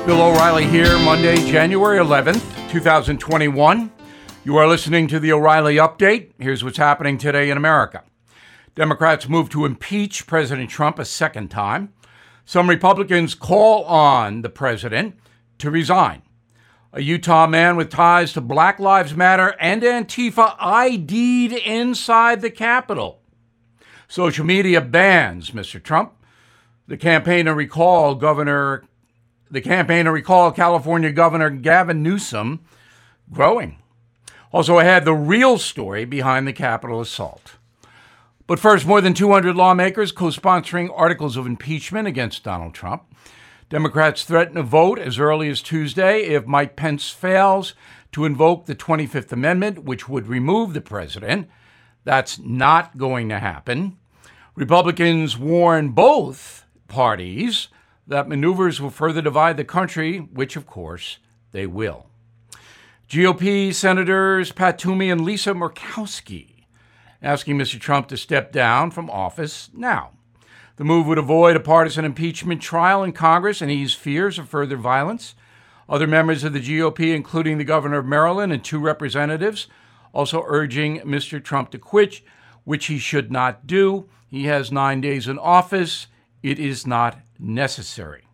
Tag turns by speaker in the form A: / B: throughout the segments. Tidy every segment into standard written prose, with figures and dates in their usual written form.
A: Bill O'Reilly here, Monday, January 11th, 2021. You are listening to the O'Reilly Update. Here's what's happening today in America. Democrats move to impeach President Trump a second time. Some Republicans call on the president to resign. A Utah man with ties to Black Lives Matter and Antifa ID'd inside the Capitol. Social media bans Mr. Trump. The campaign to recall California Governor Gavin Newsom growing. Also ahead, the real story behind the Capitol assault. But first, more than 200 lawmakers co-sponsoring articles of impeachment against Donald Trump. Democrats threaten to vote as early as Tuesday if Mike Pence fails to invoke the 25th Amendment, which would remove the president. That's not going to happen. Republicans warn both parties that maneuvers will further divide the country, which, of course, they will. GOP Senators Pat Toomey and Lisa Murkowski asking Mr. Trump to step down from office now. The move would avoid a partisan impeachment trial in Congress and ease fears of further violence. Other members of the GOP, including the governor of Maryland and two representatives, also urging Mr. Trump to quit, which he should not do. He has 9 days in office. It is not necessary.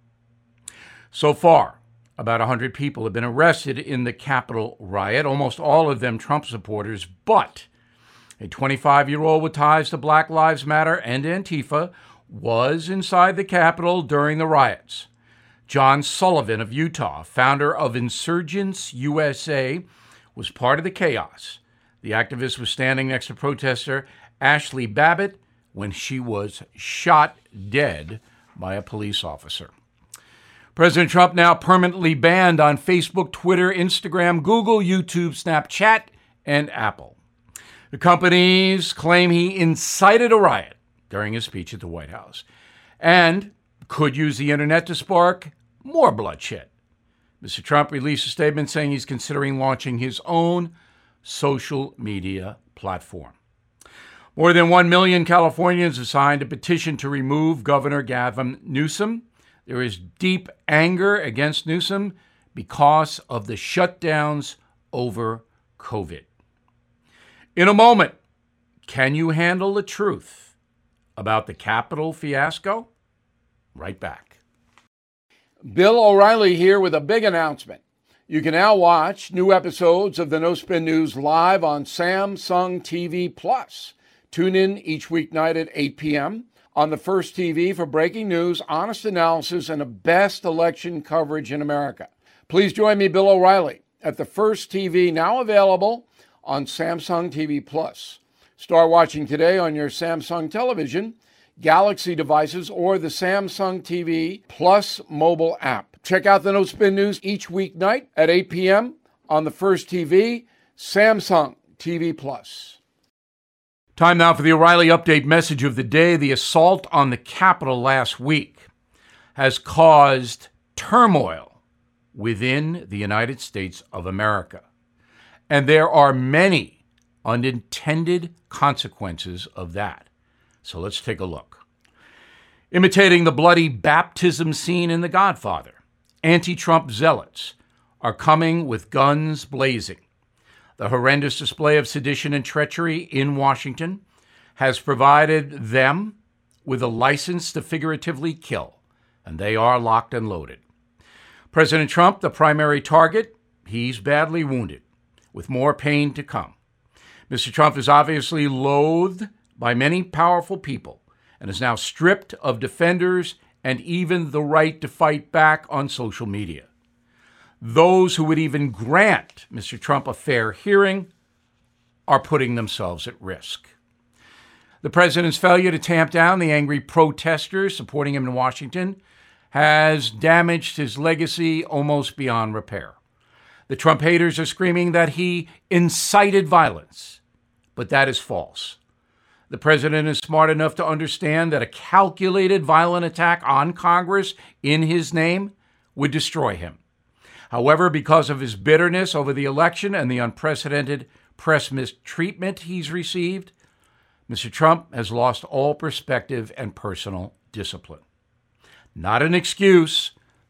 A: So far, about 100 people have been arrested in the Capitol riot, almost all of them Trump supporters, but a 25-year-old with ties to Black Lives Matter and Antifa was inside the Capitol during the riots. John Sullivan of Utah, founder of Insurgents USA, was part of the chaos. The activist was standing next to protester Ashley Babbitt when she was shot dead by a police officer. President Trump now permanently banned on Facebook, Twitter, Instagram, Google, YouTube, Snapchat, and Apple. The companies claim he incited a riot during his speech at the White House and could use the internet to spark more bloodshed. Mr. Trump released a statement saying he's considering launching his own social media platform. More than 1 million Californians have signed a petition to remove Governor Gavin Newsom. There is deep anger against Newsom because of the shutdowns over COVID. In a moment, can you handle the truth about the Capitol fiasco? Right back. Bill O'Reilly here with a big announcement. You can now watch new episodes of the No Spin News live on Samsung TV Plus. Tune in each weeknight at 8 p.m. on the First TV for breaking news, honest analysis, and the best election coverage in America. Please join me, Bill O'Reilly, at the First TV, now available on Samsung TV Plus. Start watching today on your Samsung television, Galaxy devices, or the Samsung TV Plus mobile app. Check out the No Spin News each weeknight at 8 p.m. on the First TV, Samsung TV Plus. Time now for the O'Reilly Update message of the day. The assault on the Capitol last week has caused turmoil within the United States of America. And there are many unintended consequences of that. So let's take a look. Imitating the bloody baptism scene in The Godfather, anti-Trump zealots are coming with guns blazing. The horrendous display of sedition and treachery in Washington has provided them with a license to figuratively kill, and they are locked and loaded. President Trump, the primary target, he's badly wounded, with more pain to come. Mr. Trump is obviously loathed by many powerful people and is now stripped of defenders and even the right to fight back on social media. Those who would even grant Mr. Trump a fair hearing are putting themselves at risk. The president's failure to tamp down the angry protesters supporting him in Washington has damaged his legacy almost beyond repair. The Trump haters are screaming that he incited violence, but that is false. The president is smart enough to understand that a calculated violent attack on Congress in his name would destroy him. However, because of his bitterness over the election and the unprecedented press mistreatment he's received, Mr. Trump has lost all perspective and personal discipline. Not an excuse,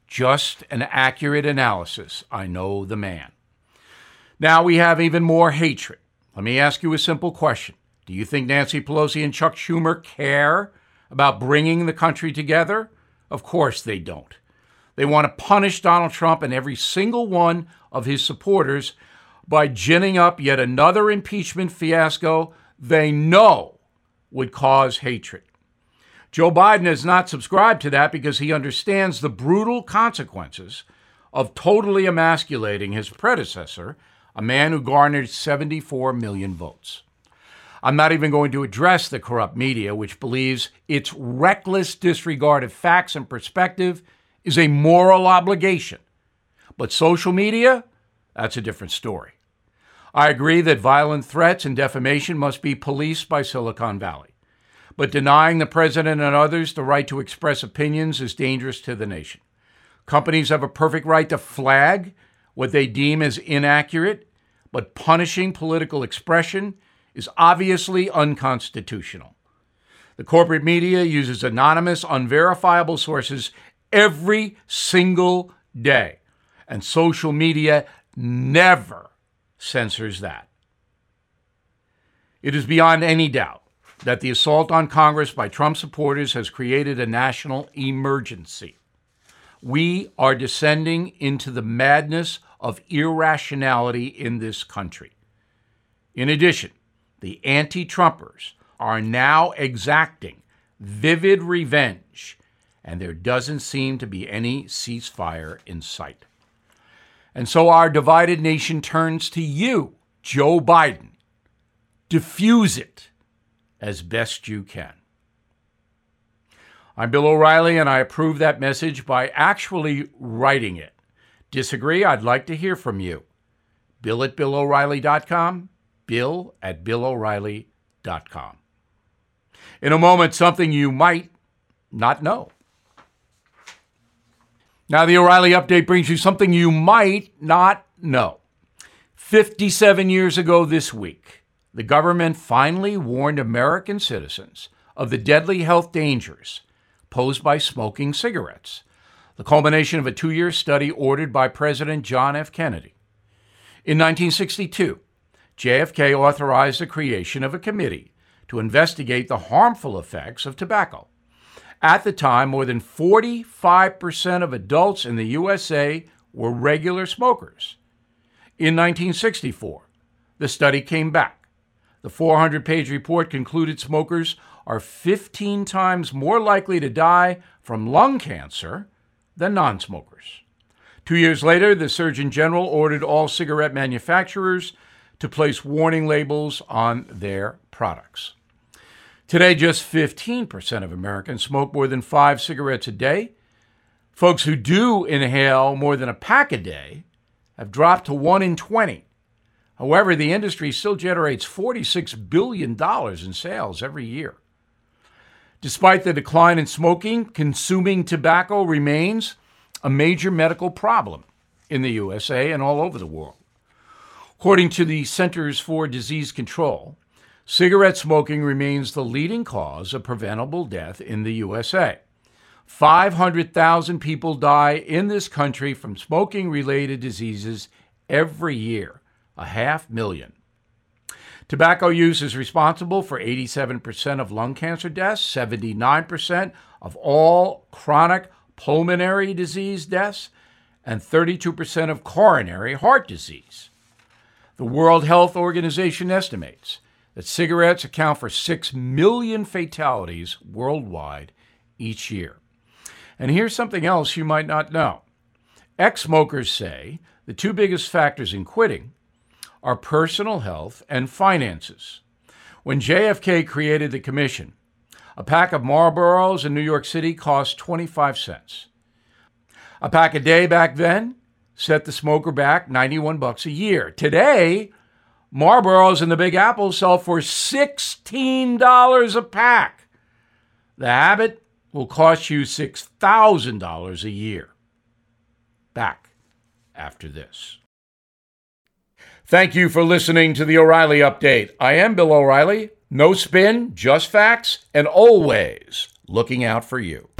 A: Just an accurate analysis. I know the man. Now we have even more hatred. Let me ask you a simple question. Do you think Nancy Pelosi and Chuck Schumer care about bringing the country together? Of course they don't. They want to punish Donald Trump and every single one of his supporters by ginning up yet another impeachment fiasco they know would cause hatred. Joe Biden has not subscribed to that because he understands the brutal consequences of totally emasculating his predecessor, a man who garnered 74 million votes. I'm not even going to address the corrupt media, which believes its reckless disregard of facts and perspective is a moral obligation. But social media, that's a different story. I agree that violent threats and defamation must be policed by Silicon Valley. But denying the president and others the right to express opinions is dangerous to the nation. Companies have a perfect right to flag what they deem as inaccurate, but punishing political expression is obviously unconstitutional. The corporate media uses anonymous, unverifiable sources every single day, and social media never censors that. It is beyond any doubt that the assault on Congress by Trump supporters has created a national emergency. We are descending into the madness of irrationality in this country. In addition, the anti-Trumpers are now exacting vivid revenge, and there doesn't seem to be any ceasefire in sight. And so our divided nation turns to you, Joe Biden. Diffuse it as best you can. I'm Bill O'Reilly, and I approve that message by actually writing it. Disagree? I'd like to hear from you. Bill@BillO'Reilly.com, Bill@BillO'Reilly.com. In a moment, something you might not know. Now, the O'Reilly Update brings you something you might not know. 57 years ago this week, the government finally warned American citizens of the deadly health dangers posed by smoking cigarettes, the culmination of a 2-year study ordered by President John F. Kennedy. In 1962, JFK authorized the creation of a committee to investigate the harmful effects of tobacco. At the time, more than 45% of adults in the USA were regular smokers. In 1964, the study came back. The 400-page report concluded smokers are 15 times more likely to die from lung cancer than non-smokers. 2 years later, the Surgeon General ordered all cigarette manufacturers to place warning labels on their products. Today, just 15% of Americans smoke more than 5 cigarettes a day. Folks who do inhale more than a pack a day have dropped to 1 in 20. However, the industry still generates $46 billion in sales every year. Despite the decline in smoking, consuming tobacco remains a major medical problem in the USA and all over the world. According to the Centers for Disease Control, cigarette smoking remains the leading cause of preventable death in the USA. 500,000 people die in this country from smoking-related diseases every year, 500,000. Tobacco use is responsible for 87% of lung cancer deaths, 79% of all chronic pulmonary disease deaths, and 32% of coronary heart disease. The World Health Organization estimates that cigarettes account for 6 million fatalities worldwide each year. And here's something else you might not know. Ex-smokers say the 2 biggest factors in quitting are personal health and finances. When JFK created the commission, a pack of Marlboros in New York City cost 25 cents. A pack a day back then set the smoker back $91 a year. Today, Marlboros in the Big Apple sell for $16 a pack. The habit will cost you $6,000 a year. Back after this. Thank you for listening to the O'Reilly Update. I am Bill O'Reilly. No spin, just facts, and always looking out for you.